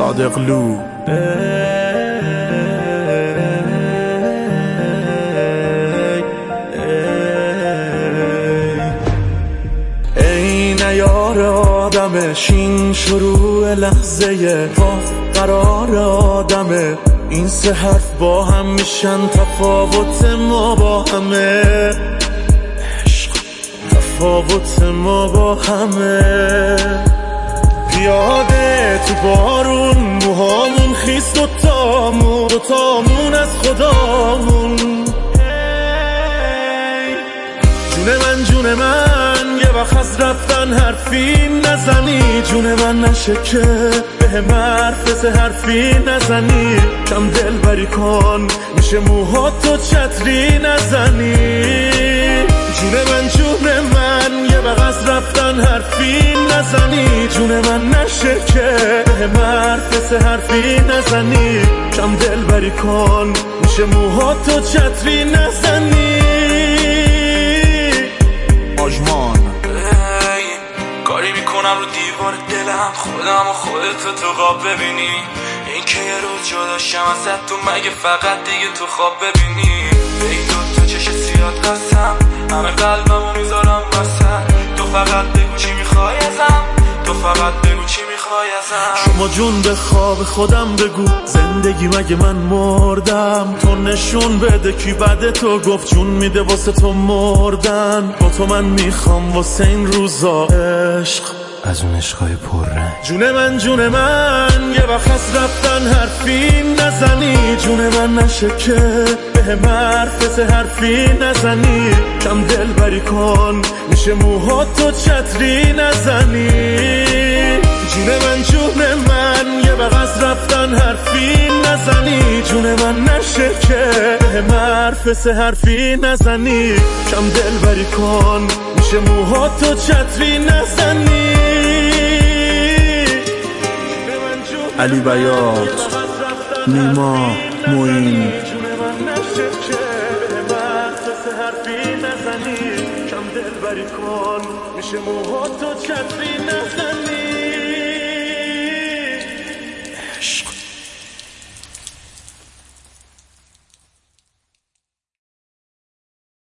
صادقلو. ای نیار آدمش این شروع لحظه قاف قرار آدمه، این سه حرف با هم میشن تفاوت ما با همه، عشق تفاوت ما با همه. پیاده تو بارون موهامون خیس دوتامون از خدامون. جون من یه وقت از رفتن حرفی نزنی، جون من نشه که به حرف سه حرفی نزنی، کم دل بری کن میشه موهاتو چتری نزنی. جون من یه وقت از رفتن حرفی نزنی، جون من نشه که به حرف سه حرفی نزنی، کم دل بری کن میشه موهاتو چتری نزنی. آجمان کاری میکنم رو دیوار دلم، خودم و خودتو تو خواب ببینی، این که یه روز جدا شم ازت تو مگه فقط دیگه تو خواب ببینی. ای تو چش سیاد قسم همه قلبمو میذارم وسط، تو فقط بگو چی میخوای ازم، تو فقط بگو چی میخوای ازم. شما جون به خواب خودم بگو زندگی مگه من مردم، تو نشون بده کی بعد تو گفت جون میده واسه تو مردن. با تو من میخوام واسه این روزا عشق از اون عشقای پررنگ. جون من یه وقت از رفتن حرفی نزنی، جون من نشه که به حرف سه حرفی نزنی، کم دل بری کن میشه موهاتو چتری نزنی. جون من یه وقت از رفتن حرفی نزنی، جون من نشه که به حرف سه حرفی نزنی، کم دل بری کن میشه موهاتو چتری نزنی. علی بیات، نیما، موین. کم دل بری کن میشه موهاتو چتری نزنی.